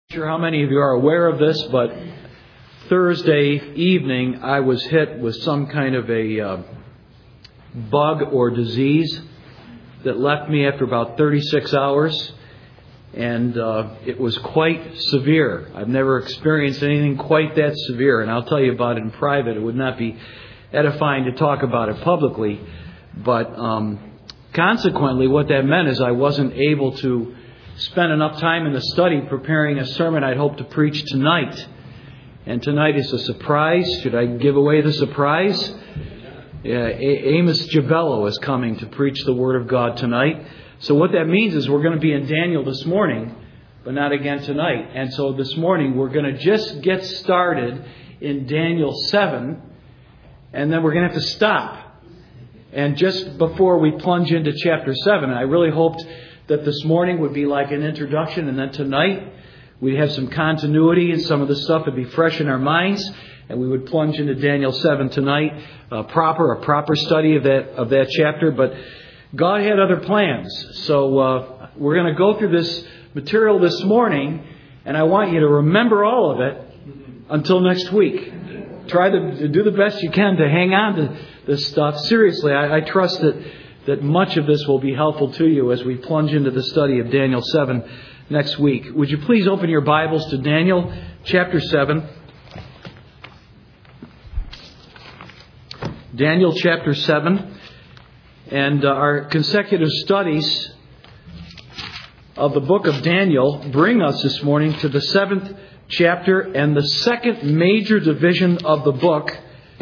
Sure how many of you are aware of this, but Thursday evening I was hit with some kind of a bug or disease that left me after about 36 hours, and it was quite severe. I've never experienced anything quite that severe, and I'll tell you about it in private. It would not be edifying to talk about it publicly, but consequently what that meant is I wasn't able to spend enough time in the study preparing a sermon I'd hoped to preach tonight. And tonight is a surprise. Should I give away the surprise? Yeah, Amos Jabello is coming to preach the Word of God tonight. So what that means is we're going to be in Daniel this morning, but not again tonight. And so this morning we're going to just get started in Daniel 7, and then we're going to have to stop. And just before we plunge into chapter 7, I really hoped that this morning would be like an introduction, and then tonight we'd have some continuity and some of the stuff would be fresh in our minds, and we would plunge into Daniel 7 tonight, a proper study of that chapter. But God had other plans, so we're going to go through this material this morning, and I want you to remember all of it until next week. Try to do the best you can to hang on to this stuff. Seriously, I trust that much of this will be helpful to you as we plunge into the study of Daniel 7 next week. Would you please open your Bibles to Daniel chapter 7. Daniel chapter 7. And our consecutive studies of the book of Daniel bring us this morning to the 7th chapter and the second major division of the book,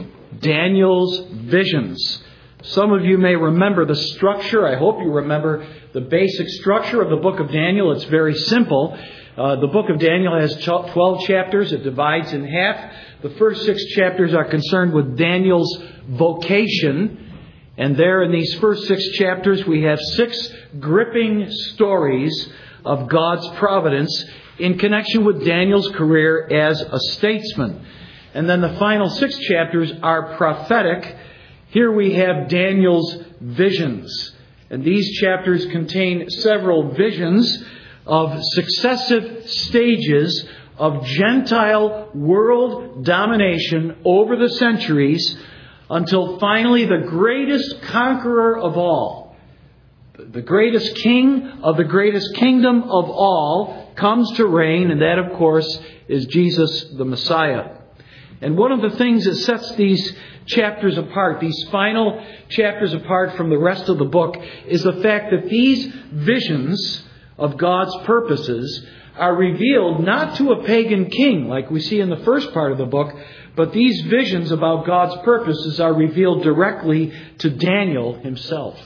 Daniel's visions. Some of you may remember the structure. I hope you remember the structure of the book of Daniel. It's very simple. The book of Daniel has 12 chapters. It divides in half. The first 6 chapters are concerned with Daniel's vocation. And there in these first 6 chapters, we have 6 gripping stories of God's providence in connection with Daniel's career as a statesman. And then the final 6 chapters are prophetic. Here we have Daniel's visions. And these chapters contain several visions of successive stages of Gentile world domination over the centuries until finally the greatest conqueror of all, the greatest king of the greatest kingdom of all, comes to reign, and that, of course, is Jesus the Messiah. And one of the things that sets these chapters apart, these final chapters apart from the rest of the book, is the fact that these visions of God's purposes are revealed not to a pagan king like we see in the first part of the book, but these visions about God's purposes are revealed directly to Daniel himself.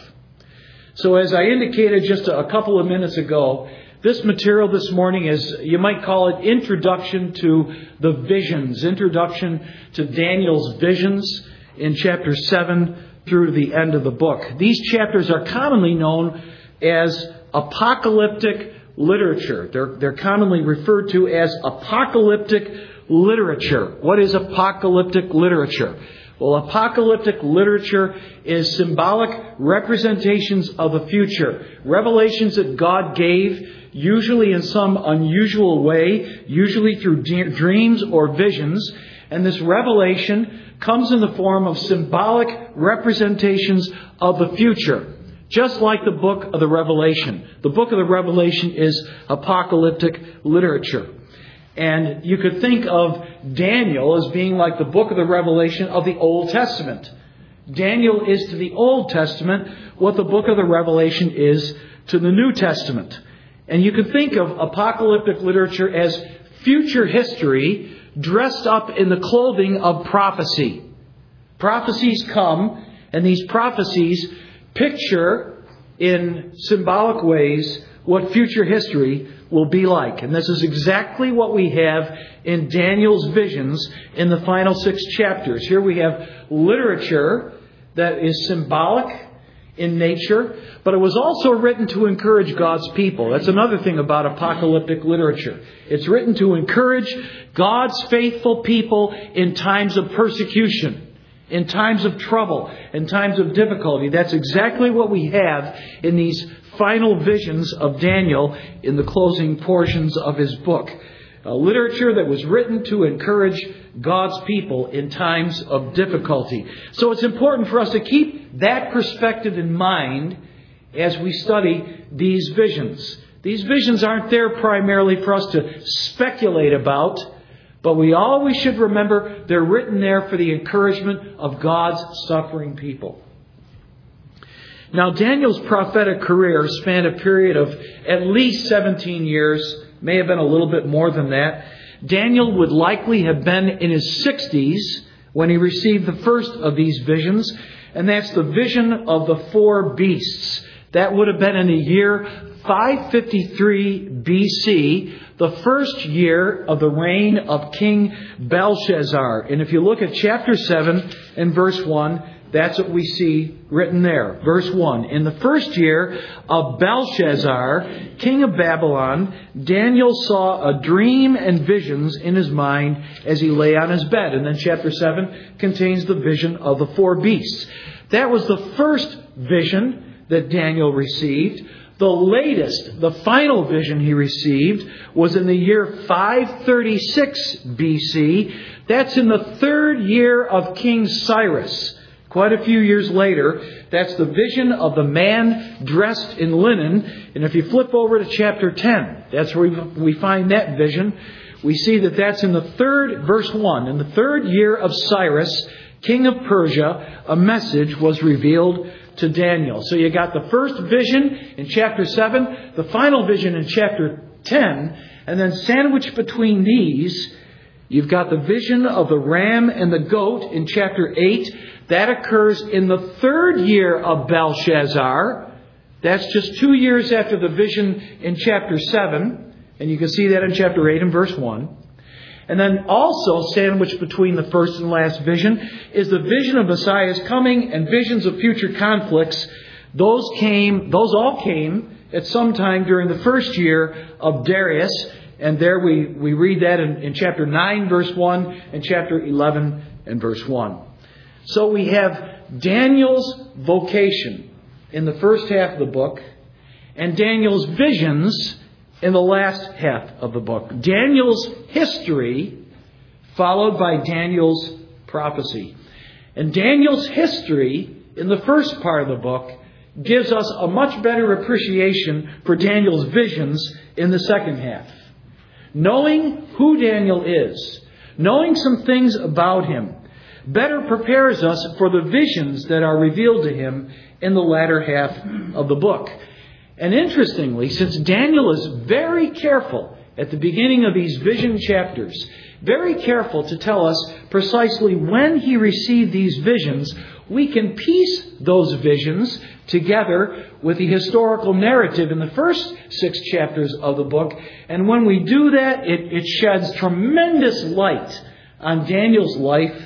So as I indicated just a couple of minutes ago, this material this morning is, you might call it, introduction to the visions, introduction to Daniel's visions in chapter 7 through the end of the book. These chapters are commonly known as apocalyptic literature. They're commonly referred to as apocalyptic literature. What is apocalyptic literature? Well, apocalyptic literature is symbolic representations of the future. Revelations that God gave, usually in some unusual way, usually through dreams or visions. And this revelation comes in the form of symbolic representations of the future, just like the book of the Revelation. The book of the Revelation is apocalyptic literature. And you could think of Daniel as being like the book of the Revelation of the Old Testament. Daniel is to the Old Testament what the book of the Revelation is to the New Testament. And you could think of apocalyptic literature as future history dressed up in the clothing of prophecy. Prophecies come, and these prophecies picture in symbolic ways what future history will be like. And this is exactly what we have in Daniel's visions in the final 6 chapters. Here we have literature that is symbolic in nature, but it was also written to encourage God's people. That's another thing about apocalyptic literature. It's written to encourage God's faithful people in times of persecution, in times of trouble, in times of difficulty. That's exactly what we have in these final visions of Daniel in the closing portions of his book. literature that was written to encourage God's people in times of difficulty. So it's important for us to keep that perspective in mind as we study these visions. These visions aren't there primarily for us to speculate about, but we always should remember they're written there for the encouragement of God's suffering people. Now, Daniel's prophetic career spanned a period of at least 17 years, may have been a little bit more than that. Daniel would likely have been in his 60s when he received the first of these visions, and that's the vision of the four beasts. That would have been in the year 553 BC, the first year of the reign of King Belshazzar. And if you look at chapter 7 and verse 1, that's what we see written there. Verse 1. In the first year of Belshazzar, king of Babylon, Daniel saw a dream and visions in his mind as he lay on his bed. And then chapter 7 contains the vision of the four beasts. That was the first vision that Daniel received. The latest, the final vision he received was in the year 536 BC. That's in the third year of King Cyrus. Quite a few years later, that's the vision of the man dressed in linen. And if you flip over to chapter 10, that's where we find that vision. We see that that's in the third, verse 1. In the third year of Cyrus, king of Persia, a message was revealed to Daniel. So you got the first vision in chapter 7, the final vision in chapter 10, and then sandwiched between these, you've got the vision of the ram and the goat in chapter 8. That occurs in the third year of Belshazzar. That's just 2 years after the vision in chapter 7. And you can see that in chapter 8 and verse 1. And then also sandwiched between the first and last vision is the vision of Messiah's coming and visions of future conflicts. Those all came at some time during the first year of Darius. And there we read that in chapter 9, verse 1, and chapter 11 and verse 1. So we have Daniel's vocation in the first half of the book and Daniel's visions in the last half of the book. Daniel's history followed by Daniel's prophecy. And Daniel's history in the first part of the book gives us a much better appreciation for Daniel's visions in the second half. Knowing who Daniel is, knowing some things about him, better prepares us for the visions that are revealed to him in the latter half of the book. And interestingly, since Daniel is very careful at the beginning of these vision chapters, very careful to tell us precisely when he received these visions, we can piece those visions together with the historical narrative in the first 6 chapters of the book. And when we do that, it sheds tremendous light on Daniel's life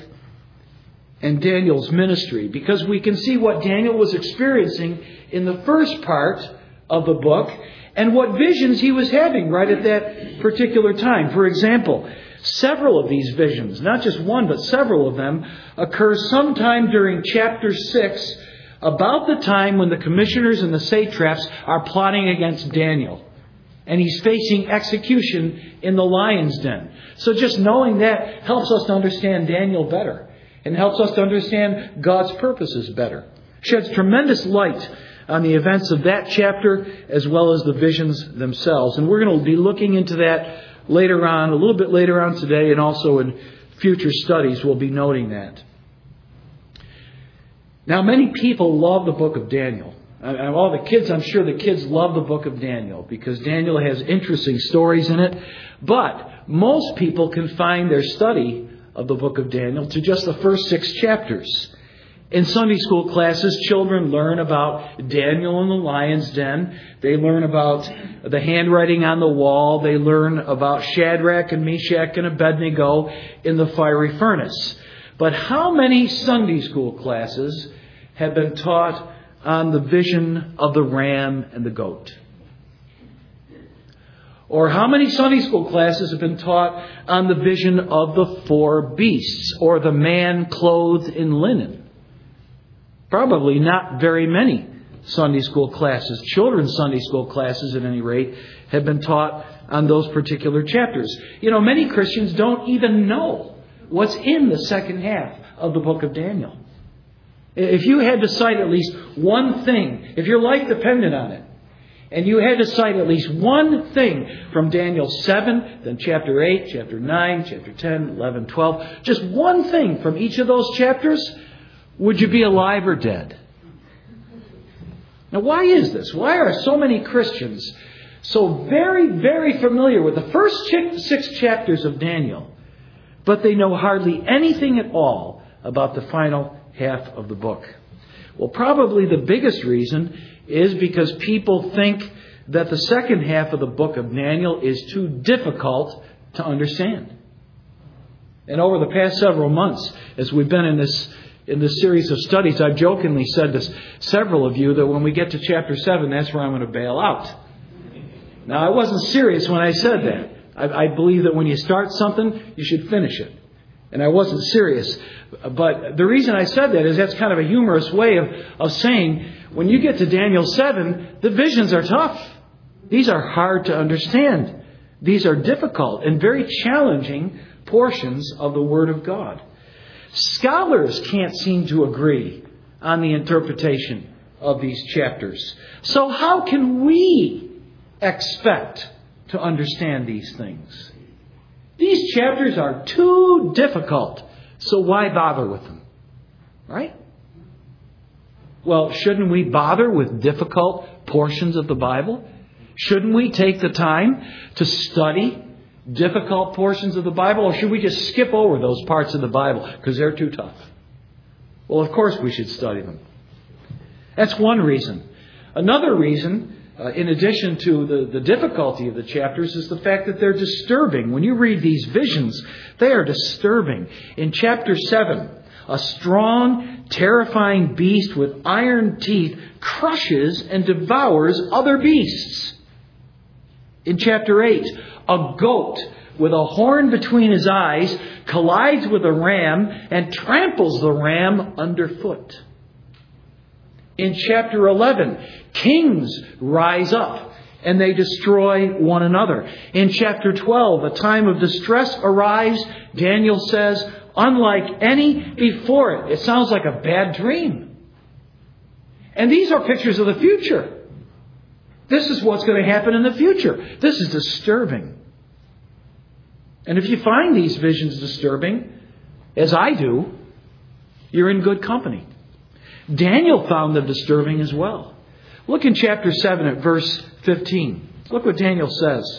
and Daniel's ministry, because we can see what Daniel was experiencing in the first part of the book and what visions he was having right at that particular time. For example, several of these visions, not just one, but several of them, occur sometime during chapter 6, about the time when the commissioners and the satraps are plotting against Daniel. And he's facing execution in the lion's den. So just knowing that helps us to understand Daniel better and helps us to understand God's purposes better. Sheds tremendous light on the events of that chapter as well as the visions themselves. And we're going to be looking into that later on, a little bit later on today, and also in future studies we'll be noting that. Now, many people love the book of Daniel. All the kids, I'm sure the kids love the book of Daniel because Daniel has interesting stories in it. But most people confine their study of the book of Daniel to just the first 6 chapters. In Sunday school classes, children learn about Daniel in the lion's den. They learn about the handwriting on the wall. They learn about Shadrach and Meshach and Abednego in the fiery furnace. But how many Sunday school classes have been taught on the vision of the ram and the goat? Or how many Sunday school classes have been taught on the vision of the 4 beasts or the man clothed in linen? Probably not very many Sunday school classes. Children's Sunday school classes, at any rate, have been taught on those particular chapters. You know, many Christians don't even know what's in the second half of the book of Daniel. If you had to cite at least one thing, if your life depended on it, and you had to cite at least one thing from Daniel 7, then chapter 8, chapter 9, chapter 10, 11, 12, just one thing from each of those chapters, would you be alive or dead? Now, why is this? Why are so many Christians so very, very familiar with the first 6 chapters of Daniel, but they know hardly anything at all about the final half of the book? Well, probably the biggest reason is because people think that the second half of the book of Daniel is too difficult to understand. And over the past several months, as we've been in this series of studies, I've jokingly said to several of you that when we get to chapter 7, that's where I'm going to bail out. Now, I wasn't serious when I said that. I believe that when you start something, you should finish it. And I wasn't serious. But the reason I said that is that's kind of a humorous way of saying when you get to Daniel 7, the visions are tough. These are hard to understand. These are difficult and very challenging portions of the Word of God. Scholars can't seem to agree on the interpretation of these chapters. So how can we expect to understand these things? These chapters are too difficult, so why bother with them? Right? Well, shouldn't we bother with difficult portions of the Bible? Shouldn't we take the time to study difficult portions of the Bible? Or should we just skip over those parts of the Bible because they're too tough? Well, of course we should study them. That's one reason. Another reason, in addition to the difficulty of the chapters, is the fact that they're disturbing. When you read these visions, they are disturbing. In chapter 7, a strong, terrifying beast with iron teeth crushes and devours other beasts. In chapter 8, a goat with a horn between his eyes collides with a ram and tramples the ram underfoot. In chapter 11, kings rise up and they destroy one another. In chapter 12, a time of distress arrives, Daniel says, unlike any before it. It sounds like a bad dream. And these are pictures of the future. This is what's going to happen in the future. This is disturbing. And if you find these visions disturbing, as I do, you're in good company. Daniel found them disturbing as well. Look in chapter 7 at verse 15. Look what Daniel says.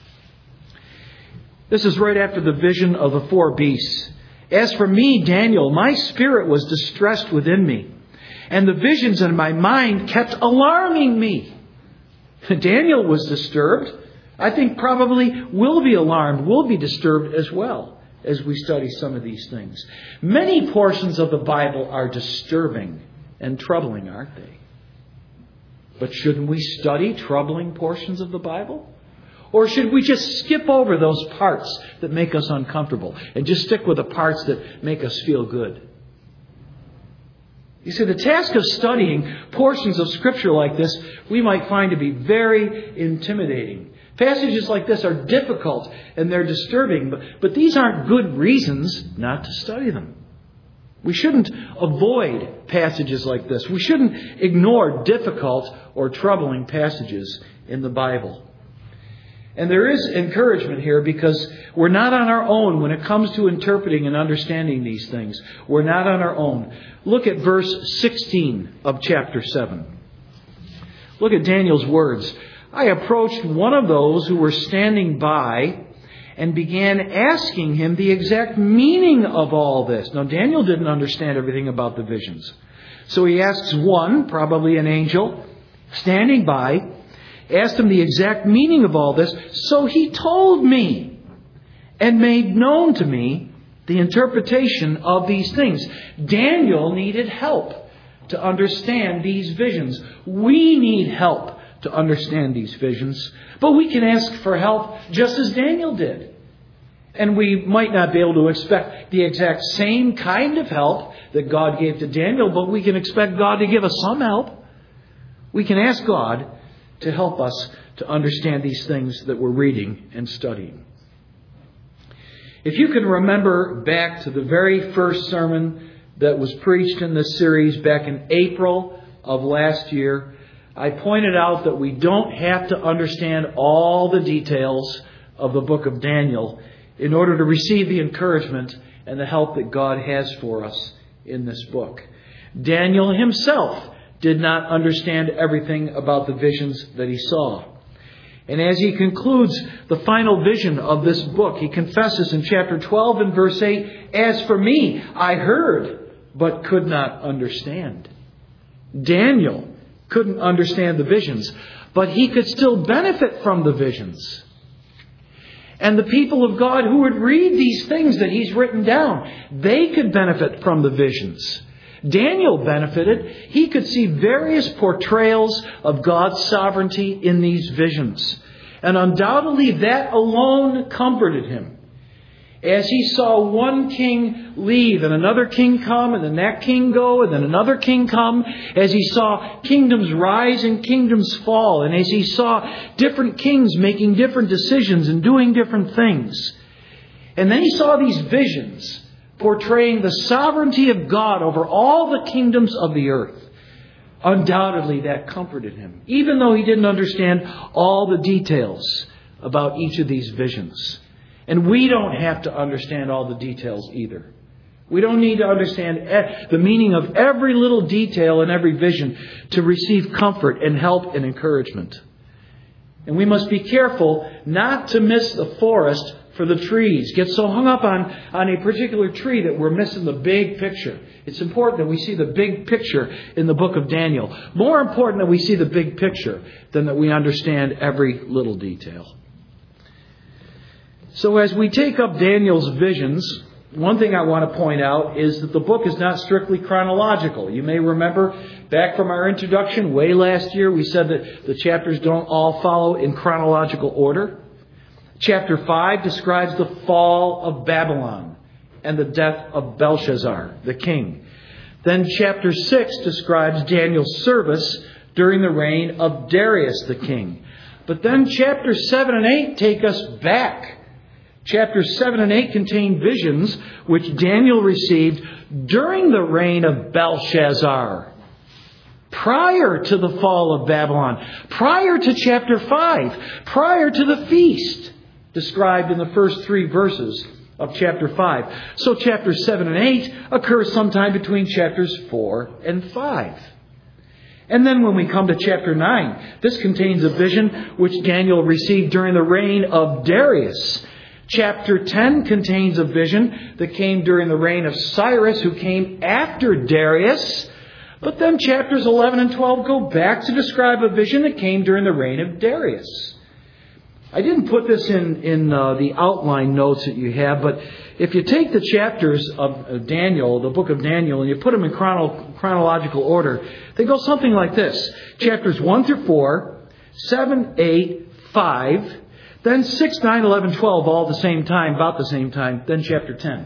This is right after the vision of the 4 beasts. As for me, Daniel, my spirit was distressed within me, and the visions in my mind kept alarming me. Daniel was disturbed. I think probably will be alarmed, will be disturbed as well as we study some of these things. Many portions of the Bible are disturbing and troubling, aren't they? But shouldn't we study troubling portions of the Bible? Or should we just skip over those parts that make us uncomfortable and just stick with the parts that make us feel good? You see, the task of studying portions of Scripture like this, we might find to be very intimidating. Passages like this are difficult and they're disturbing, but these aren't good reasons not to study them. We shouldn't avoid passages like this. We shouldn't ignore difficult or troubling passages in the Bible. And there is encouragement here because we're not on our own when it comes to interpreting and understanding these things. We're not on our own. Look at verse 16 of chapter 7. Look at Daniel's words. I approached one of those who were standing by and began asking him the exact meaning of all this. Now, Daniel didn't understand everything about the visions. So he asks one, probably an angel, standing by, asked him the exact meaning of all this. So he told me and made known to me the interpretation of these things. Daniel needed help to understand these visions. We need help to understand these visions. But we can ask for help just as Daniel did. And we might not be able to expect the exact same kind of help that God gave to Daniel, but we can expect God to give us some help. We can ask God to help us to understand these things that we're reading and studying. If you can remember back to the very first sermon that was preached in this series back in April of last year, I pointed out that we don't have to understand all the details of the book of Daniel in order to receive the encouragement and the help that God has for us in this book. Daniel himself did not understand everything about the visions that he saw. And as he concludes the final vision of this book, he confesses in chapter 12 and verse 8, "As for me, I heard, but could not understand." Daniel couldn't understand the visions, but he could still benefit from the visions. And the people of God who would read these things that he's written down, they could benefit from the visions. Daniel benefited. He could see various portrayals of God's sovereignty in these visions. And undoubtedly that alone comforted him. As he saw one king leave and another king come and then that king go and then another king come. As he saw kingdoms rise and kingdoms fall. And as he saw different kings making different decisions and doing different things. And then he saw these visions portraying the sovereignty of God over all the kingdoms of the earth. Undoubtedly that comforted him. Even though he didn't understand all the details about each of these visions. And we don't have to understand all the details either. We don't need to understand the meaning of every little detail in every vision to receive comfort and help and encouragement. And we must be careful not to miss the forest for the trees. Get so hung up on a particular tree that we're missing the big picture. It's important that we see the big picture in the book of Daniel. More important that we see the big picture than that we understand every little detail. So as we take up Daniel's visions, one thing I want to point out is that the book is not strictly chronological. You may remember back from our introduction way last year, we said that the chapters don't all follow in chronological order. Chapter 5 describes the fall of Babylon and the death of Belshazzar, the king. Then chapter 6 describes Daniel's service during the reign of Darius, the king. But then chapters 7 and 8 take us back. Chapters 7 and 8 contain visions which Daniel received during the reign of Belshazzar, prior to the fall of Babylon, prior to chapter 5, prior to the feast described in the first 3 verses of chapter 5. So chapters 7 and 8 occur sometime between chapters 4 and 5. And then when we come to chapter 9, this contains a vision which Daniel received during the reign of Darius. Chapter 10 contains a vision that came during the reign of Cyrus, who came after Darius. But then chapters 11 and 12 go back to describe a vision that came during the reign of Darius. I didn't put this in the outline notes that you have, but if you take the chapters of Daniel, the book of Daniel, and you put them in chronological order, they go something like this. Chapters 1 through 4, 7, 8, 5, then 6, 9, 11, 12, all at the same time, about the same time, then chapter 10.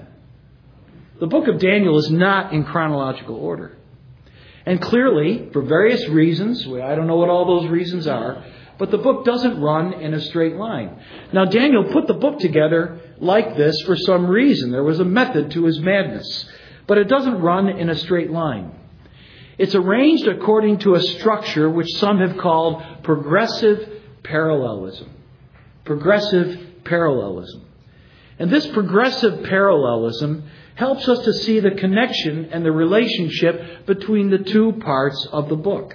The book of Daniel is not in chronological order. And clearly, for various reasons, I don't know what all those reasons are, but the book doesn't run in a straight line. Now, Daniel put the book together like this for some reason. There was a method to his madness. But it doesn't run in a straight line. It's arranged according to a structure which some have called progressive parallelism. Progressive parallelism. And this progressive parallelism helps us to see the connection and the relationship between the 2 parts of the book.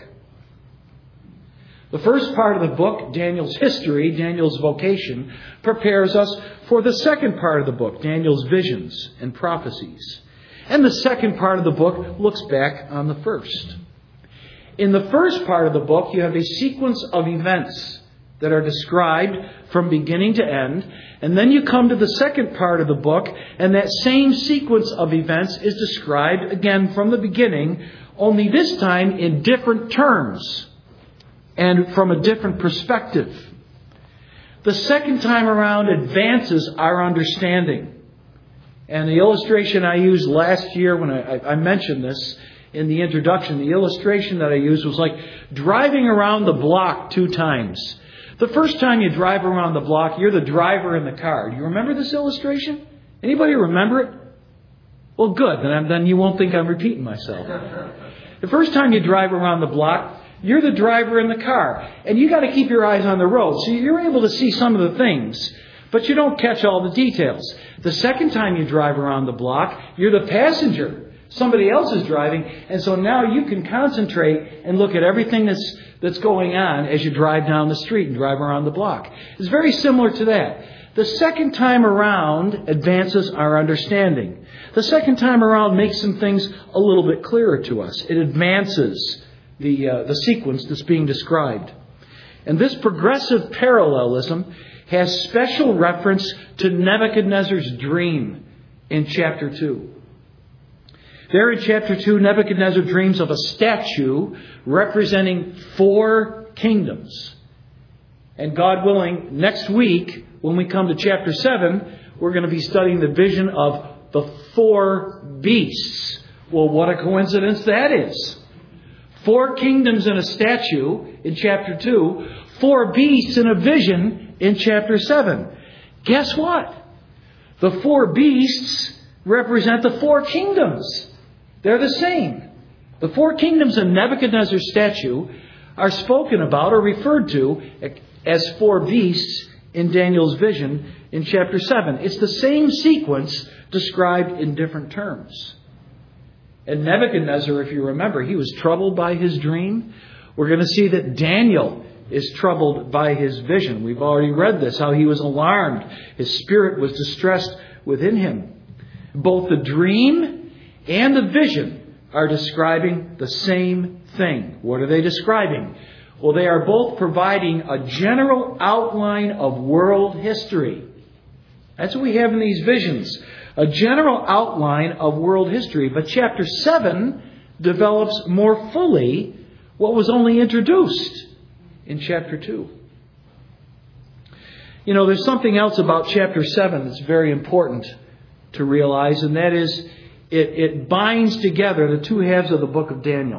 The first part of the book, Daniel's history, Daniel's vocation, prepares us for the second part of the book, Daniel's visions and prophecies. And the second part of the book looks back on the first. In the first part of the book, you have a sequence of events that are described from beginning to end. And then you come to the second part of the book, and that same sequence of events is described again from the beginning, only this time in different terms and from a different perspective. The second time around advances our understanding. And the illustration I used last year when I mentioned this in the introduction, the illustration that I used was like driving around the block 2 times. The first time you drive around the block, you're the driver in the car. Do you remember this illustration? Anybody remember it? Well, good. Then you won't think I'm repeating myself. The first time you drive around the block, you're the driver in the car. And you got to keep your eyes on the road. So you're able to see some of the things, but you don't catch all the details. The second time you drive around the block, you're the passenger. Somebody else is driving. And so now you can concentrate and look at everything that's going on as you drive down the street and drive around the block. It's very similar to that. The second time around advances our understanding. The second time around makes some things a little bit clearer to us. It advances the sequence that's being described. And this progressive parallelism has special reference to Nebuchadnezzar's dream in chapter 2. There in chapter 2, Nebuchadnezzar dreams of a statue representing 4 kingdoms. And God willing, next week, when we come to chapter 7, we're going to be studying the vision of the 4 beasts. Well, what a coincidence that is. 4 kingdoms in a statue in chapter 2, 4 beasts in a vision in chapter 7. Guess what? The 4 beasts represent the 4 kingdoms. They're the same. The 4 kingdoms in Nebuchadnezzar's statue are spoken about or referred to as 4 beasts in Daniel's vision in chapter 7. It's the same sequence described in different terms. And Nebuchadnezzar, if you remember, he was troubled by his dream. We're going to see that Daniel is troubled by his vision. We've already read this, how he was alarmed. His spirit was distressed within him. Both the dream and the vision are describing the same thing. What are they describing? Well, they are both providing a general outline of world history. That's what we have in these visions. A general outline of world history. But chapter 7 develops more fully what was only introduced in chapter 2. You know, there's something else about chapter 7 that's very important to realize, and that is it binds together the 2 halves of the book of Daniel.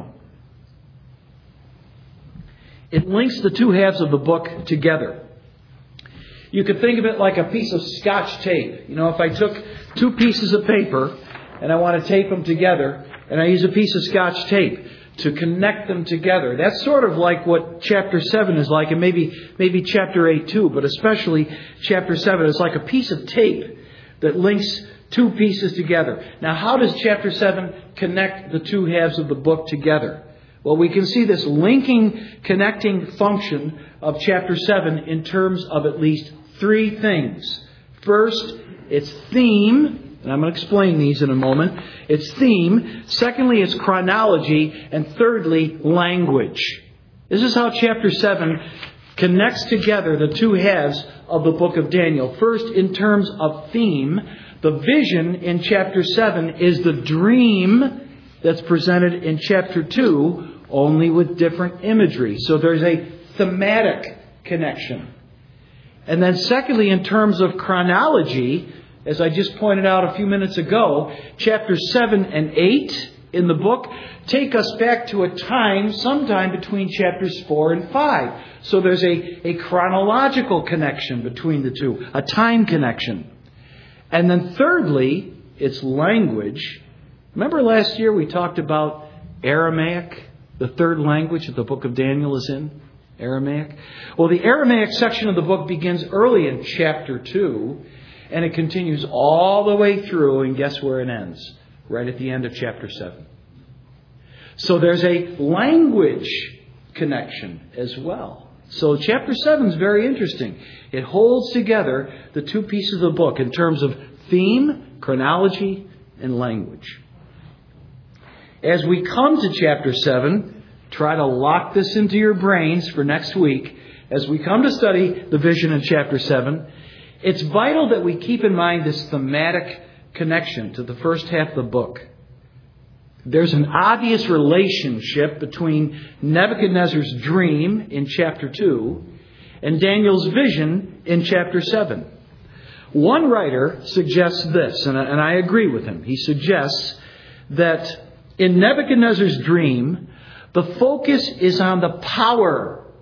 It links the 2 halves of the book together. You could think of it like a piece of Scotch tape. You know, if I took 2 pieces of paper and I want to tape them together, and I use a piece of Scotch tape to connect them together, that's sort of like what chapter 7 is like, and maybe chapter 8 too, but especially chapter 7 is like a piece of tape that links 2 pieces together. Now, how does chapter 7 connect the 2 halves of the book together? Well, we can see this connecting function of chapter 7 in terms of at least 3 things. First, its theme, and I'm going to explain these in a moment. Its theme. Secondly, its chronology. And thirdly, language. This is how chapter 7 connects together the 2 halves of the book of Daniel. First, in terms of theme, the vision in chapter 7 is the dream that's presented in chapter 2, only with different imagery. So there's a thematic connection. And then secondly, in terms of chronology, as I just pointed out a few minutes ago, chapters 7 and 8 in the book take us back to a time sometime between chapters 4 and 5. So there's a chronological connection between the 2, a time connection. And then thirdly, it's language. Remember last year we talked about Aramaic, the 3rd language that the book of Daniel is in? Aramaic. Well, the Aramaic section of the book begins early in chapter 2, and it continues all the way through, and guess where it ends? Right at the end of chapter 7. So there's a language connection as well. So chapter 7 is very interesting. It holds together the 2 pieces of the book in terms of theme, chronology, and language. As we come to chapter 7, try to lock this into your brains for next week. As we come to study the vision in chapter 7, it's vital that we keep in mind this thematic connection to the first half of the book. There's an obvious relationship between Nebuchadnezzar's dream in chapter 2 and Daniel's vision in chapter 7. One writer suggests this, and I agree with him. He suggests that in Nebuchadnezzar's dream, the focus is on the power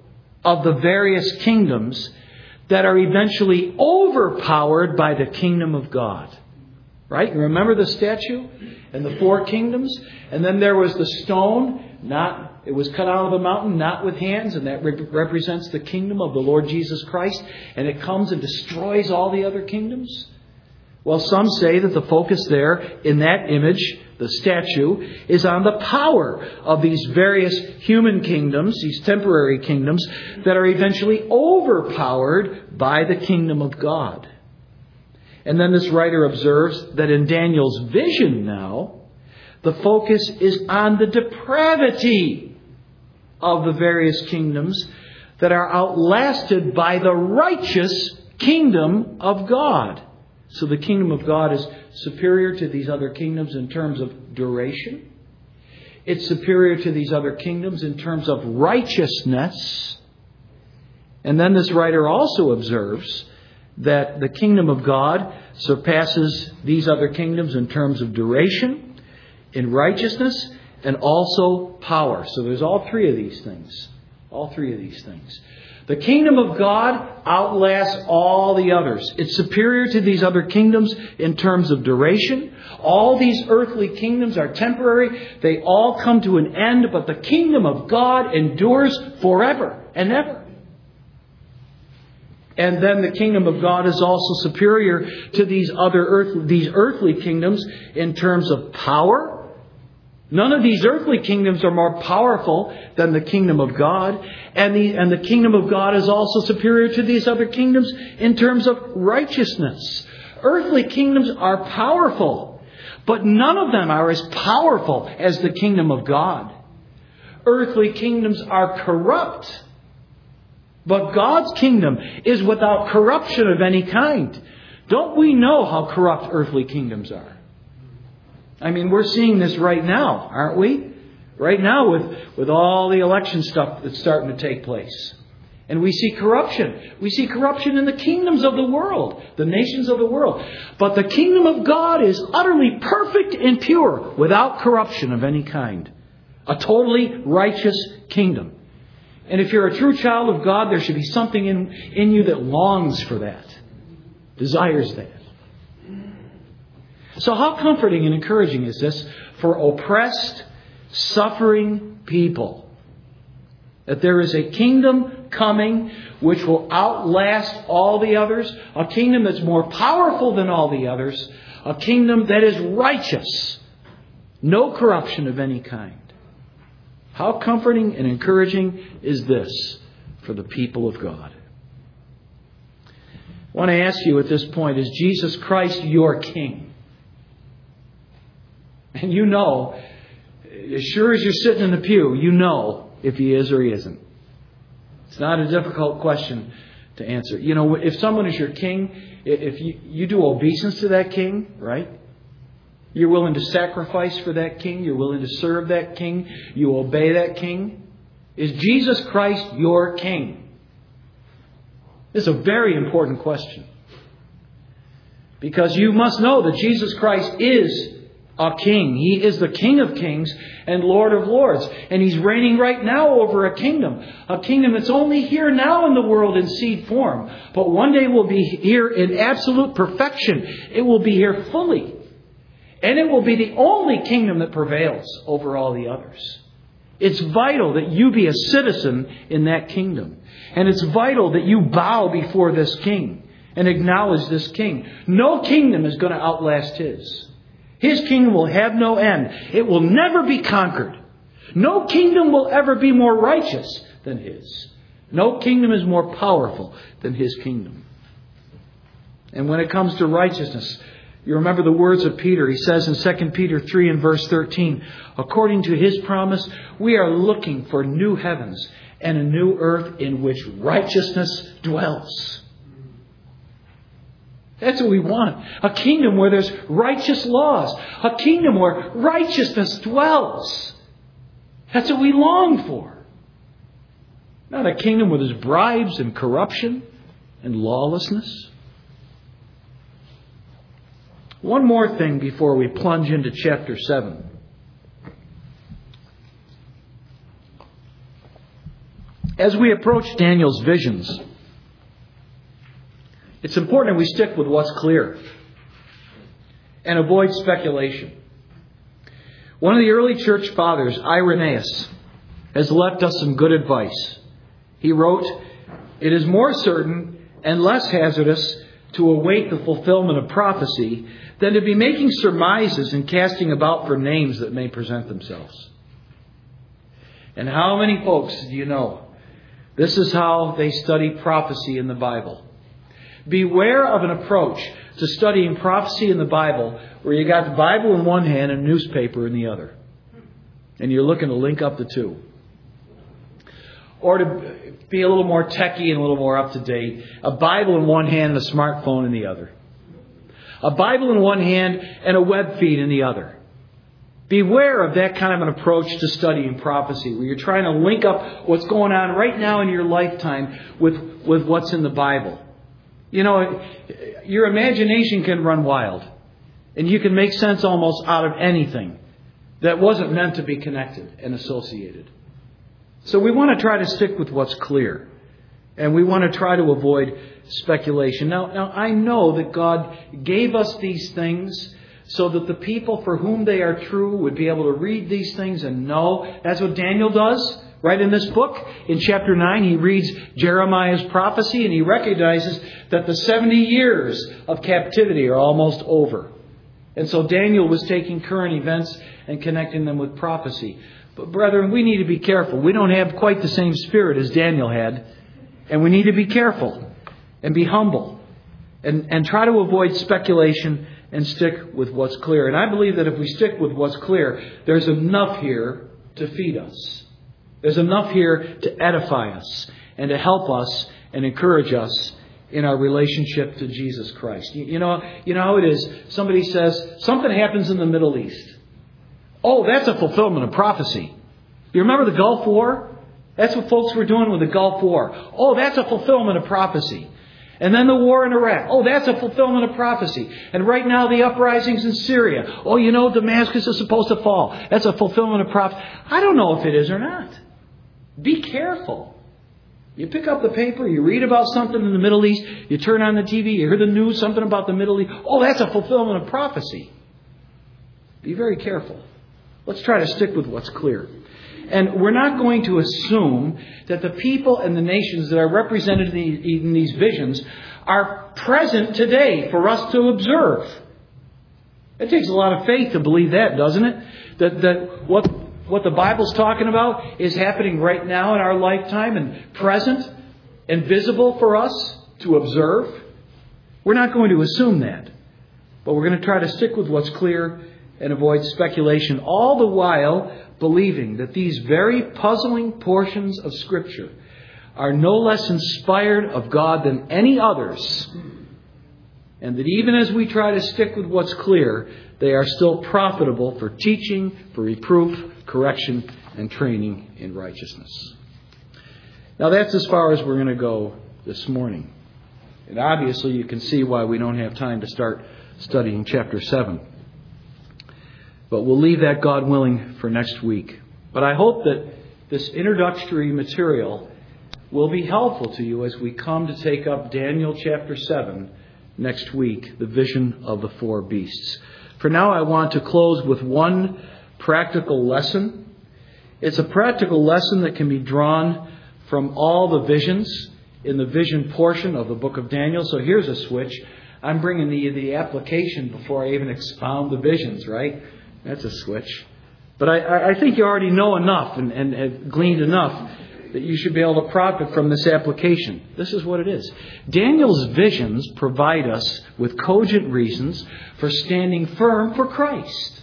of the various kingdoms that are eventually overpowered by the kingdom of God. Right? You remember the statue and the four kingdoms? And then there was the stone, it was cut out of the mountain, not with hands, and that represents the kingdom of the Lord Jesus Christ. And it comes and destroys all the other kingdoms. Well, some say that the focus there in that image, the statue, is on the power of these various human kingdoms, these temporary kingdoms, that are eventually overpowered by the kingdom of God. And then this writer observes that in Daniel's vision now, the focus is on the depravity of the various kingdoms that are outlasted by the righteous kingdom of God. So the kingdom of God is superior to these other kingdoms in terms of duration. It's superior to these other kingdoms in terms of righteousness. And then this writer also observes that the kingdom of God surpasses these other kingdoms in terms of duration, in righteousness, and also power. So there's all three of these things. All three of these things. The kingdom of God outlasts all the others. It's superior to these other kingdoms in terms of duration. All these earthly kingdoms are temporary. They all come to an end, but the kingdom of God endures forever and ever. And then the kingdom of God is also superior to these earthly kingdoms in terms of power. None of these earthly kingdoms are more powerful than the kingdom of God. And the kingdom of God is also superior to these other kingdoms in terms of righteousness. Earthly kingdoms are powerful, but none of them are as powerful as the kingdom of God. Earthly kingdoms are corrupt, but God's kingdom is without corruption of any kind. Don't we know how corrupt earthly kingdoms are? I mean, we're seeing this right now, aren't we? Right now with all the election stuff that's starting to take place. And we see corruption. We see corruption in the kingdoms of the world, the nations of the world. But the kingdom of God is utterly perfect and pure, without corruption of any kind. A totally righteous kingdom. And if you're a true child of God, there should be something in you that longs for that, desires that. So how comforting and encouraging is this for oppressed, suffering people? That there is a kingdom coming which will outlast all the others. A kingdom that's more powerful than all the others. A kingdom that is righteous. No corruption of any kind. How comforting and encouraging is this for the people of God? I want to ask you at this point, is Jesus Christ your King? And you know, as sure as you're sitting in the pew, you know if He is or He isn't. It's not a difficult question to answer. You know, if someone is your king, if you do obeisance to that king, right? You're willing to sacrifice for that king. You're willing to serve that king. You obey that king. Is Jesus Christ your king? This is a very important question. Because you must know that Jesus Christ is a king. He is the King of kings and Lord of lords. And He's reigning right now over a kingdom. A kingdom that's only here now in the world in seed form. But one day will be here in absolute perfection. It will be here fully. And it will be the only kingdom that prevails over all the others. It's vital that you be a citizen in that kingdom. And it's vital that you bow before this king and acknowledge this king. No kingdom is going to outlast His. His kingdom will have no end. It will never be conquered. No kingdom will ever be more righteous than His. No kingdom is more powerful than His kingdom. And when it comes to righteousness, you remember the words of Peter. He says in 2 Peter 3 and verse 13, according to His promise, we are looking for new heavens and a new earth in which righteousness dwells. That's what we want. A kingdom where there's righteous laws. A kingdom where righteousness dwells. That's what we long for. Not a kingdom where there's bribes and corruption and lawlessness. One more thing before we plunge into chapter 7. As we approach Daniel's visions, it's important that we stick with what's clear and avoid speculation. One of the early church fathers, Irenaeus, has left us some good advice. He wrote, "It is more certain and less hazardous to await the fulfillment of prophecy than to be making surmises and casting about for names that may present themselves." And how many folks do you know? This is how they study prophecy in the Bible. Beware of an approach to studying prophecy in the Bible where you got the Bible in one hand and a newspaper in the other. And you're looking to link up the two. Or to be a little more techie and a little more up to date, a Bible in one hand and a smartphone in the other. A Bible in one hand and a web feed in the other. Beware of that kind of an approach to studying prophecy where you're trying to link up what's going on right now in your lifetime with what's in the Bible. You know, your imagination can run wild. And you can make sense almost out of anything that wasn't meant to be connected and associated. So we want to try to stick with what's clear. And we want to try to avoid speculation. Now I know that God gave us these things so that the people for whom they are true would be able to read these things and know. That's what Daniel does. Right in this book, in chapter 9, he reads Jeremiah's prophecy and he recognizes that the 70 years of captivity are almost over. And so Daniel was taking current events and connecting them with prophecy. But brethren, we need to be careful. We don't have quite the same spirit as Daniel had. And we need to be careful and be humble and try to avoid speculation and stick with what's clear. And I believe that if we stick with what's clear, there's enough here to feed us. There's enough here to edify us and to help us and encourage us in our relationship to Jesus Christ. You know how it is. Somebody says, something happens in the Middle East. Oh, that's a fulfillment of prophecy. You remember the Gulf War? That's what folks were doing with the Gulf War. Oh, that's a fulfillment of prophecy. And then the war in Iraq. Oh, that's a fulfillment of prophecy. And right now the uprisings in Syria. Oh, you know, Damascus is supposed to fall. That's a fulfillment of prophecy. I don't know if it is or not. Be careful. You pick up the paper, you read about something in the Middle East, you turn on the TV, you hear the news, something about the Middle East. Oh, that's a fulfillment of prophecy. Be very careful. Let's try to stick with what's clear. And we're not going to assume that the people and the nations that are represented in these visions are present today for us to observe. It takes a lot of faith to believe that, doesn't it? That what the Bible's talking about is happening right now in our lifetime and present and visible for us to observe. We're not going to assume that. But we're going to try to stick with what's clear and avoid speculation, all the while believing that these very puzzling portions of Scripture are no less inspired of God than any others. And that even as we try to stick with what's clear, they are still profitable for teaching, for reproof, correction, and training in righteousness. Now that's as far as we're going to go this morning. And obviously you can see why we don't have time to start studying chapter 7. But we'll leave that, God willing, for next week. But I hope that this introductory material will be helpful to you as we come to take up Daniel chapter 7 next week, the vision of the four beasts. For now, I want to close with one practical lesson. It's a practical lesson that can be drawn from all the visions in the vision portion of the book of Daniel. So here's a switch. I'm bringing the application before I even expound the visions, right? That's a switch. But I think you already know enough and have gleaned enough that you should be able to profit from this application. This is what it is. Daniel's visions provide us with cogent reasons for standing firm for Christ.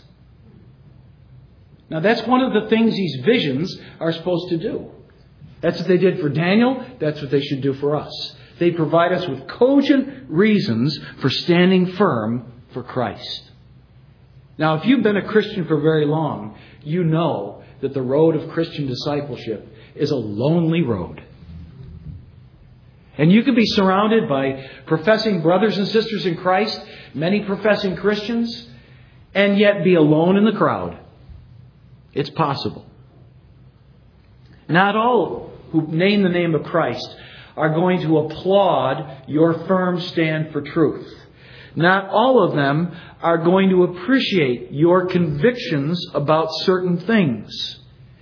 Now that's one of the things these visions are supposed to do. That's what they did for Daniel. That's what they should do for us. They provide us with cogent reasons for standing firm for Christ. Now, if you've been a Christian for very long, you know that the road of Christian discipleship is a lonely road. And you can be surrounded by professing brothers and sisters in Christ, many professing Christians, and yet be alone in the crowd. It's possible. Not all who name the name of Christ are going to applaud your firm stand for truth. Not all of them are going to appreciate your convictions about certain things.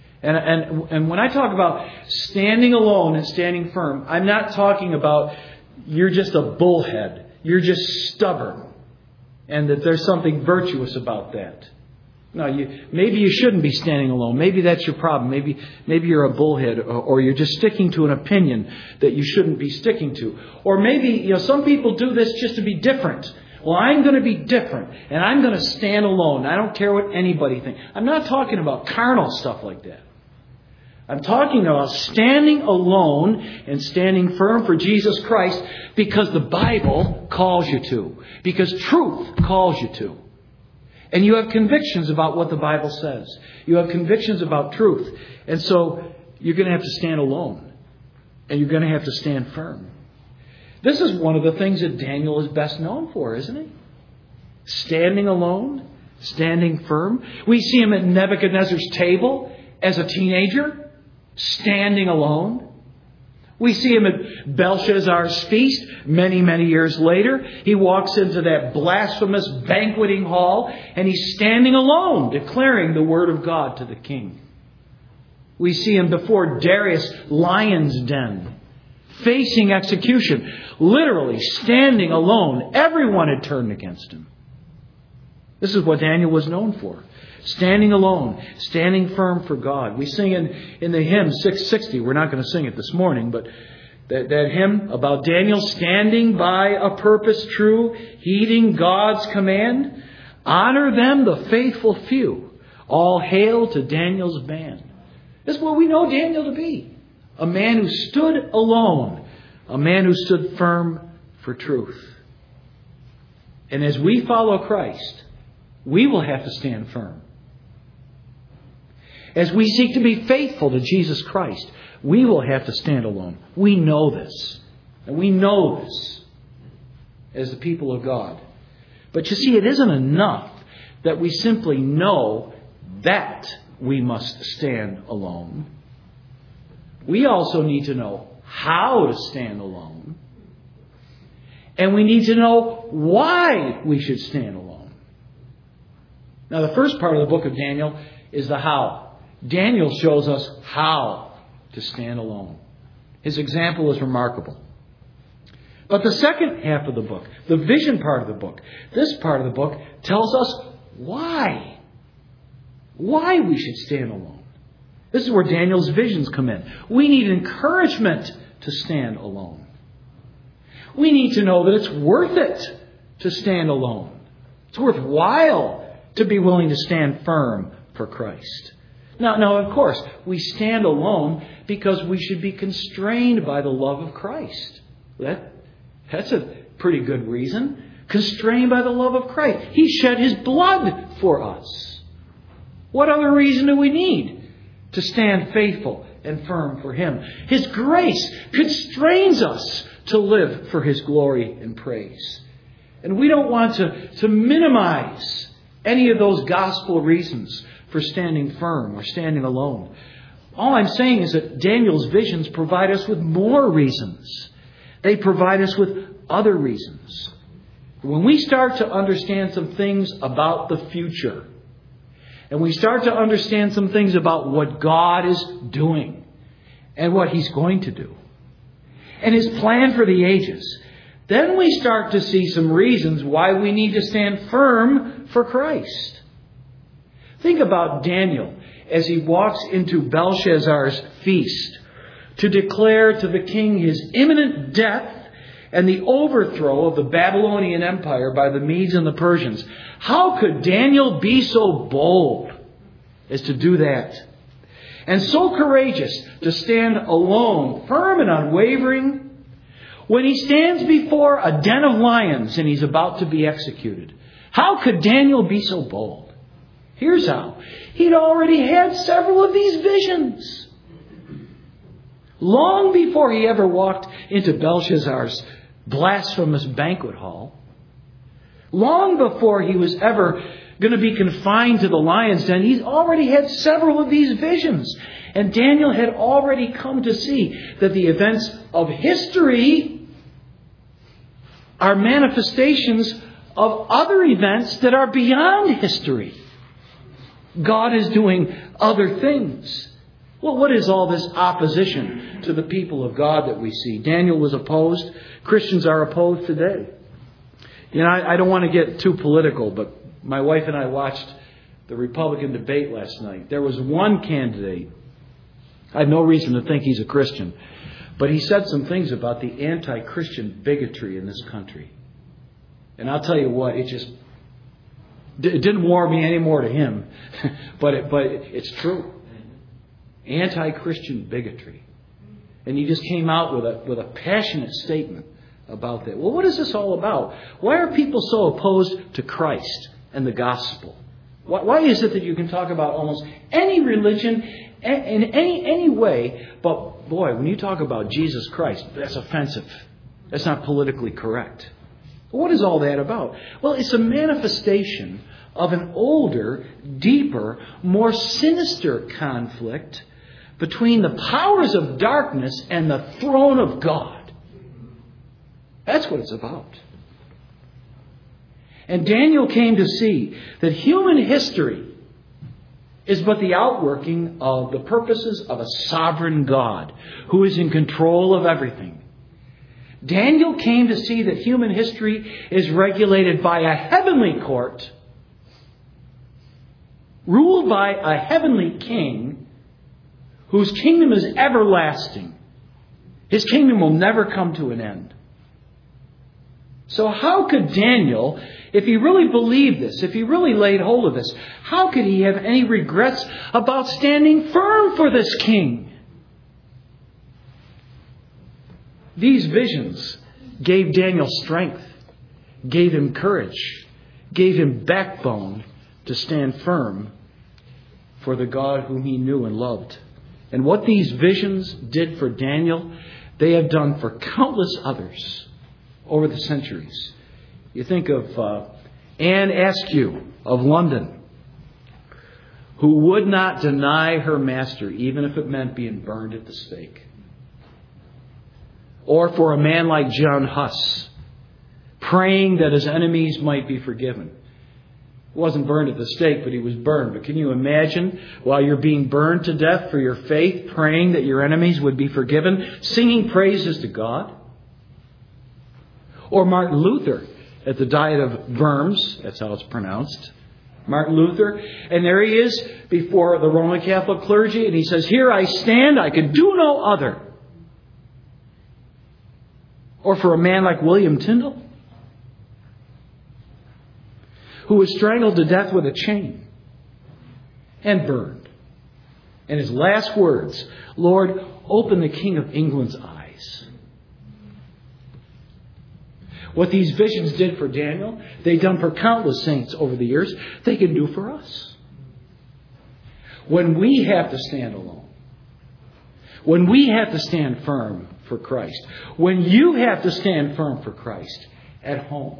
And when I talk about standing alone and standing firm, I'm not talking about you're just a bullhead. You're just stubborn. And that there's something virtuous about that. No, maybe you shouldn't be standing alone. Maybe that's your problem. Maybe you're a bullhead, or you're just sticking to an opinion that you shouldn't be sticking to. Or maybe, some people do this just to be different. Well, I'm going to be different, and I'm going to stand alone. I don't care what anybody thinks. I'm not talking about carnal stuff like that. I'm talking about standing alone and standing firm for Jesus Christ because the Bible calls you to. Because truth calls you to. And you have convictions about what the Bible says. You have convictions about truth. And so you're going to have to stand alone. And you're going to have to stand firm. This is one of the things that Daniel is best known for, isn't he? Standing alone, standing firm. We see him at Nebuchadnezzar's table as a teenager, standing alone. We see him at Belshazzar's feast many, many years later. He walks into that blasphemous banqueting hall and he's standing alone, declaring the word of God to the king. We see him before Darius' lion's den, facing execution, literally standing alone. Everyone had turned against him. This is what Daniel was known for. Standing alone, standing firm for God. We sing in the hymn 660. We're not going to sing it this morning, but that hymn about Daniel standing by a purpose true, heeding God's command. Honor them, the faithful few. All hail to Daniel's band. This is what we know Daniel to be. A man who stood alone. A man who stood firm for truth. And as we follow Christ, we will have to stand firm. As we seek to be faithful to Jesus Christ, we will have to stand alone. We know this. And we know this as the people of God. But you see, it isn't enough that we simply know that we must stand alone. We also need to know how to stand alone. And we need to know why we should stand alone. Now, the first part of the book of Daniel is the how. Daniel shows us how to stand alone. His example is remarkable. But the second half of the book, the vision part of the book, this part of the book tells us why. Why we should stand alone. This is where Daniel's visions come in. We need encouragement to stand alone. We need to know that it's worth it to stand alone. It's worthwhile to be willing to stand firm for Christ. Now, of course, we stand alone because we should be constrained by the love of Christ. That's a pretty good reason. Constrained by the love of Christ. He shed His blood for us. What other reason do we need to stand faithful and firm for Him? His grace constrains us to live for His glory and praise. And we don't want to minimize any of those gospel reasons for standing firm or standing alone. All I'm saying is that Daniel's visions provide us with more reasons. They provide us with other reasons. When we start to understand some things about the future, and we start to understand some things about what God is doing and what He's going to do, and His plan for the ages, then we start to see some reasons why we need to stand firm for Christ. Think about Daniel as he walks into Belshazzar's feast to declare to the king his imminent death and the overthrow of the Babylonian Empire by the Medes and the Persians. How could Daniel be so bold as to do that? And so courageous to stand alone, firm and unwavering, when he stands before a den of lions and he's about to be executed? How could Daniel be so bold? Here's how. He'd already had several of these visions. Long before he ever walked into Belshazzar's blasphemous banquet hall, Long before he was ever going to be confined to the lion's den, he's already had several of these visions. And Daniel had already come to see that the events of history are manifestations of other events that are beyond history. God is doing other things. Well, what is all this opposition to the people of God that we see? Daniel was opposed. Christians are opposed today. You know, I don't want to get too political, but my wife and I watched the Republican debate last night. There was one candidate. I have no reason to think he's a Christian, but he said some things about the anti-Christian bigotry in this country. And I'll tell you what, it didn't warm me any more to him, but it's true. Anti-Christian bigotry. And he just came out with a passionate statement about that. Well, what is this all about? Why are people so opposed to Christ and the gospel? Why is it that you can talk about almost any religion in any way, but boy, when you talk about Jesus Christ, that's offensive. That's not politically correct. What is all that about? Well, it's a manifestation of an older, deeper, more sinister conflict between the powers of darkness and the throne of God. That's what it's about. And Daniel came to see that human history is but the outworking of the purposes of a sovereign God who is in control of everything. Daniel came to see that human history is regulated by a heavenly court, ruled by a heavenly king, whose kingdom is everlasting. His kingdom will never come to an end. So how could Daniel, if he really believed this, if he really laid hold of this, how could he have any regrets about standing firm for this king? These visions gave Daniel strength, gave him courage, gave him backbone to stand firm for the God whom he knew and loved. And what these visions did for Daniel, they have done for countless others over the centuries. You think of Anne Askew of London, who would not deny her master, even if it meant being burned at the stake. Or for a man like John Huss, praying that his enemies might be forgiven. He wasn't burned at the stake, but he was burned. But can you imagine, while you're being burned to death for your faith, praying that your enemies would be forgiven, singing praises to God? Or Martin Luther at the Diet of Worms, that's how it's pronounced. Martin Luther, and there he is before the Roman Catholic clergy, and he says, "Here I stand, I can do no other." Or for a man like William Tyndale, who was strangled to death with a chain and burned. And his last words, "Lord, open the King of England's eyes." What these visions did for Daniel, they've done for countless saints over the years, they can do for us. When we have to stand alone, when we have to stand firm for Christ, when you have to stand firm for Christ at home,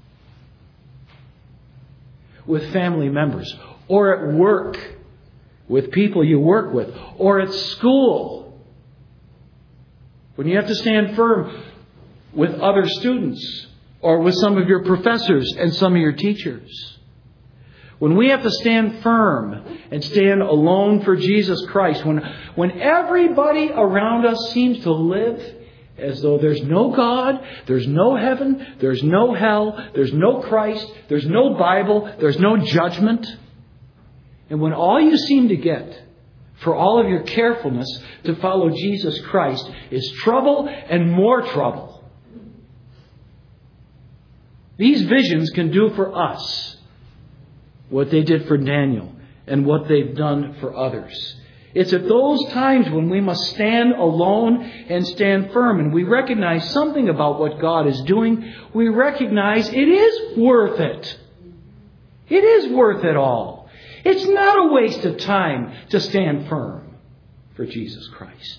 with family members, or at work, with people you work with, or at school, when you have to stand firm with other students, or with some of your professors and some of your teachers, when we have to stand firm and stand alone for Jesus Christ, when everybody around us seems to live as though there's no God, there's no heaven, there's no hell, there's no Christ, there's no Bible, there's no judgment, and when all you seem to get for all of your carefulness to follow Jesus Christ is trouble and more trouble, these visions can do for us what they did for Daniel and what they've done for others. It's at those times when we must stand alone and stand firm, and we recognize something about what God is doing. We recognize it is worth it. It is worth it all. It's not a waste of time to stand firm for Jesus Christ.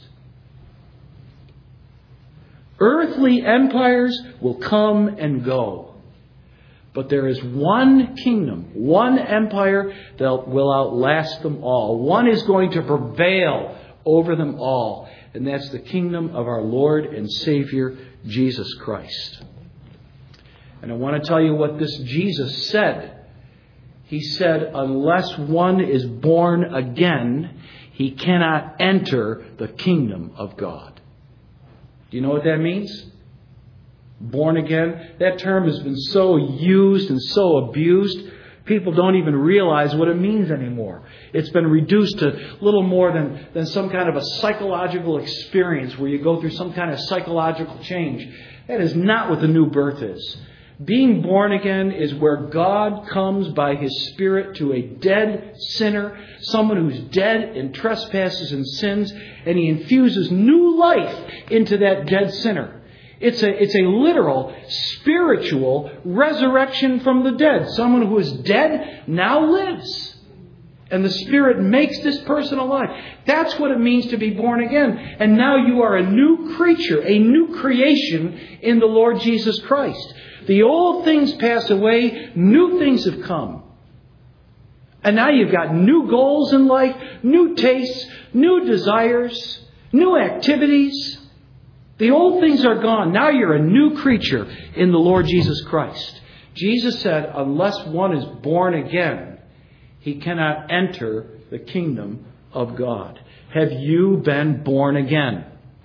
Earthly empires will come and go, But there is one kingdom, one empire that will outlast them all. One is going to prevail over them all. And that's the kingdom of our Lord and Savior, Jesus Christ. And I want to tell you what this Jesus said. He said, unless one is born again, he cannot enter the kingdom of God. Do you know what that means? Born again. That term has been so used and so abused, people don't even realize what it means anymore. It's been reduced to little more than some kind of a psychological experience where you go through some kind of psychological change. That is not what the new birth is. Being born again is where God comes by His Spirit to a dead sinner, someone who's dead in trespasses and sins, and He infuses new life into that dead sinner. It's a literal, spiritual resurrection from the dead. Someone who is dead now lives. And the Spirit makes this person alive. That's what it means to be born again. And now you are a new creature, a new creation in the Lord Jesus Christ. The old things pass away, new things have come. And now you've got new goals in life, new tastes, new desires, new activities. The old things are gone. Now you're a new creature in the Lord Jesus Christ. Jesus said, unless one is born again, he cannot enter the kingdom of God. Have you been born again?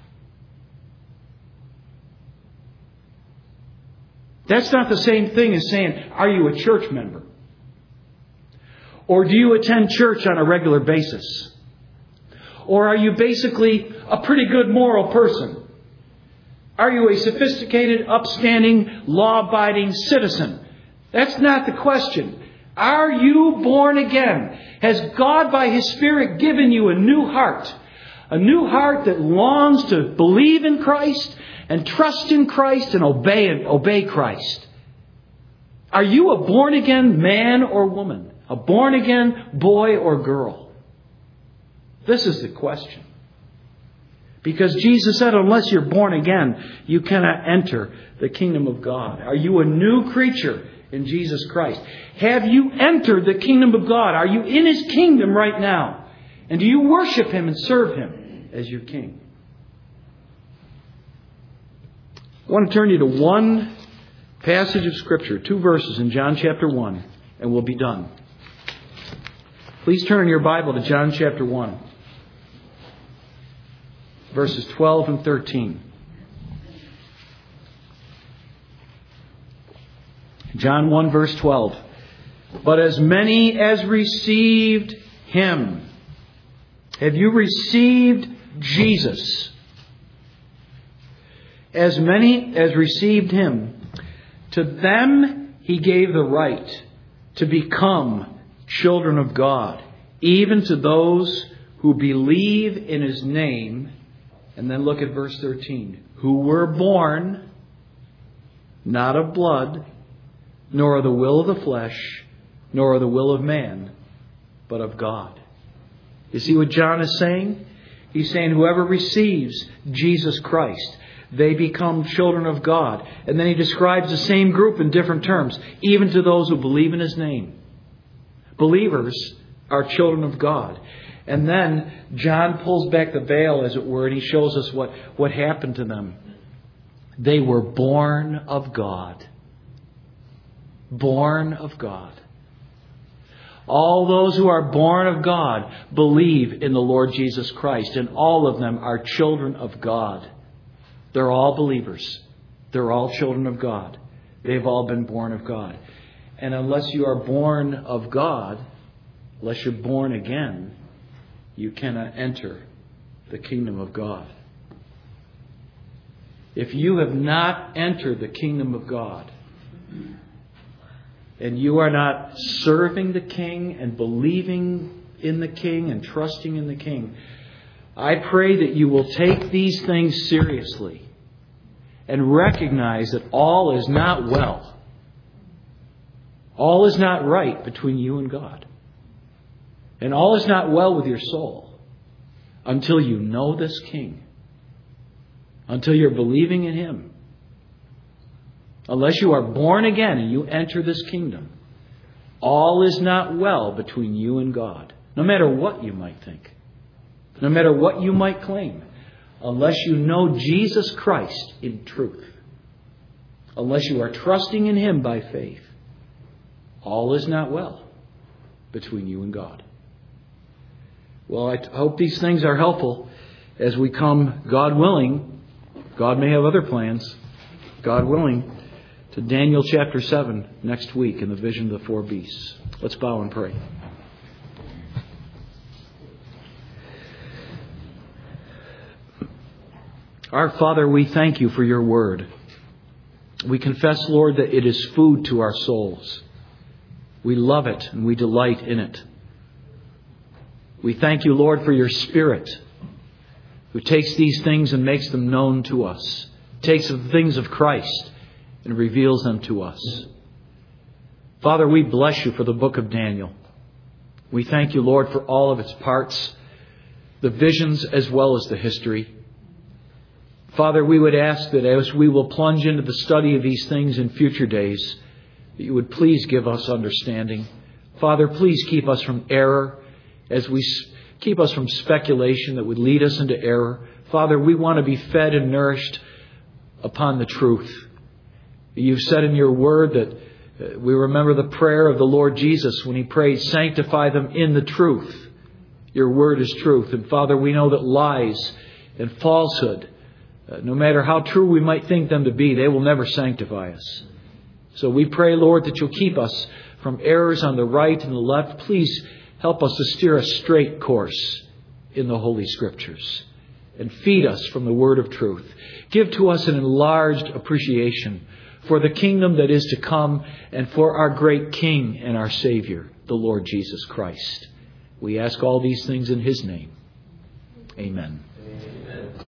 That's not the same thing as saying, are you a church member? Or do you attend church on a regular basis? Or are you basically a pretty good moral person? Are you a sophisticated, upstanding, law-abiding citizen? That's not the question. Are you born again? Has God by His Spirit given you a new heart? A new heart that longs to believe in Christ and trust in Christ and obey Christ. Are you a born-again man or woman? A born-again boy or girl? This is the question. Because Jesus said, unless you're born again, you cannot enter the kingdom of God. Are you a new creature in Jesus Christ? Have you entered the kingdom of God? Are you in His kingdom right now? And do you worship Him and serve Him as your King? I want to turn you to one passage of Scripture, 2 verses in John chapter 1, and we'll be done. Please turn in your Bible to John chapter 1. Verses 12 and 13. John 1 verse 12. But as many as received Him. Have you received Jesus? As many as received Him, to them He gave the right to become children of God, even to those who believe in His name. And then look at verse 13. Who were born, not of blood, nor of the will of the flesh, nor of the will of man, but of God. You see what John is saying? He's saying whoever receives Jesus Christ, they become children of God. And then he describes the same group in different terms, even to those who believe in His name. Believers are children of God. And then John pulls back the veil, as it were, and he shows us what happened to them. They were born of God. Born of God. All those who are born of God believe in the Lord Jesus Christ, and all of them are children of God. They're all believers. They're all children of God. They've all been born of God. And unless you are born of God, unless you're born again, you cannot enter the kingdom of God. If you have not entered the kingdom of God, and you are not serving the King and believing in the King and trusting in the King, I pray that you will take these things seriously and recognize that all is not well. All is not right between you and God. And all is not well with your soul until you know this King. Until you're believing in Him. unless you are born again and you enter this kingdom, all is not well between you and God. No matter what you might think, no matter what you might claim, unless you know Jesus Christ in truth, unless you are trusting in Him by faith, all is not well between you and God. Well, I hope these things are helpful as we come, God willing. God may have other plans, God willing, to Daniel chapter 7 next week in the vision of the four beasts. Let's bow and pray. Our Father, we thank You for Your word. We confess, Lord, that it is food to our souls. We love it and we delight in it. We thank You, Lord, for Your Spirit, who takes these things and makes them known to us, takes the things of Christ and reveals them to us. Father, we bless You for the book of Daniel. We thank You, Lord, for all of its parts, the visions as well as the history. Father, we would ask that as we will plunge into the study of these things in future days, that You would please give us understanding. Father, please keep us from error, as we keep us from speculation that would lead us into error. Father, we want to be fed and nourished upon the truth. You've said in Your word that we remember the prayer of the Lord Jesus when He prayed, sanctify them in the truth. Your word is truth. And Father, we know that lies and falsehood, no matter how true we might think them to be, they will never sanctify us. So we pray, Lord, that You'll keep us from errors on the right and the left. Please help us to steer a straight course in the Holy Scriptures and feed us from the word of truth. Give to us an enlarged appreciation for the kingdom that is to come and for our great King and our Savior, the Lord Jesus Christ. We ask all these things in His name. Amen.